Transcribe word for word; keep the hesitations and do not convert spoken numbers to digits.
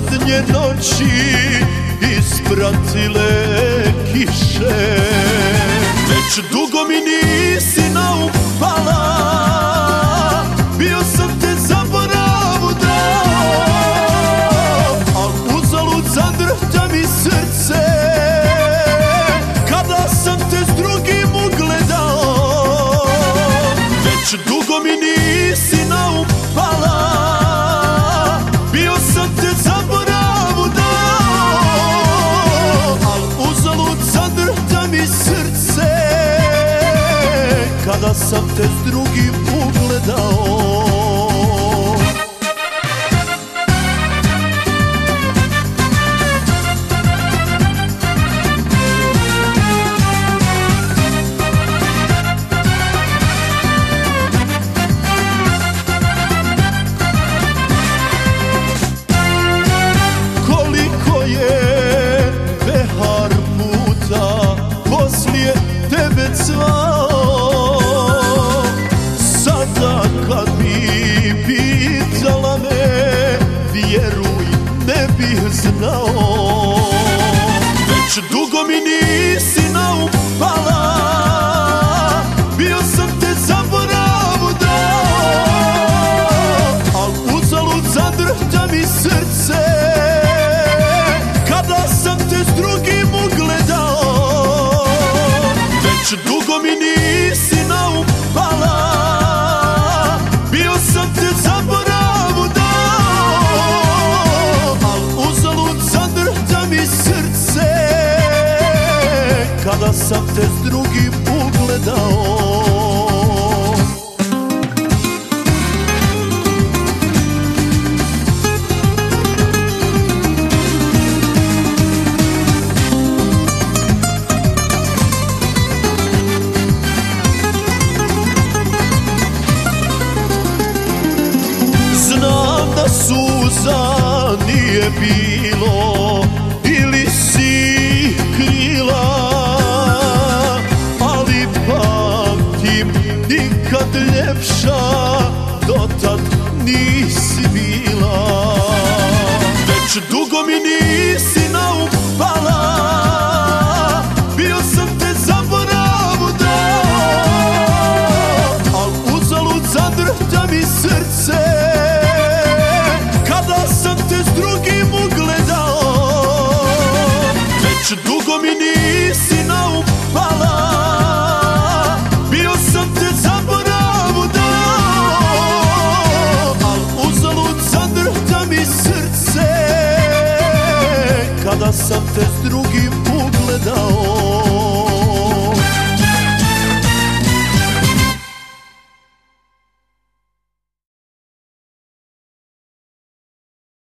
zadnje noći ispratile kiše. Već dugo mi nisi na um pala, bio sam te zaboravu dao, al uzalud zadrhta mi srce kada sam te s drugim ugledao. Već dugo mi nisi na um pala, bio sam te zaboravu dao, al uzalud zadrhta mi srce kada sam te s drugim ugledao. Koliko je behar puta poslije tebe cvao, sada kad bi pitala me, vjeruj ne bih znao. Već dugo mi nisi na um pala, bio sam te zaboravu dao, al uzalud zadrhta mi srce kada sam te s drugim ugledao. Već dugo mi nisi na um pala, bio sam te zaboravu dao, al uzalud zadrhta mi srce kada sam te s drugim ugledao. Znam da suza nije bilo ili si ih krila, ali pamtim nikad ljepša dotad nisi bila. Već dugo mi nisi na um pala, bio sam te zaboravu dao, al uzalud zadrhta mi srce kada sam te s drugim ugledao. Već dugo mi nisi na um pala, bio sam te zaboravu dao, al uzalud zadrhta mi srce kada sam te s drugim ugledao.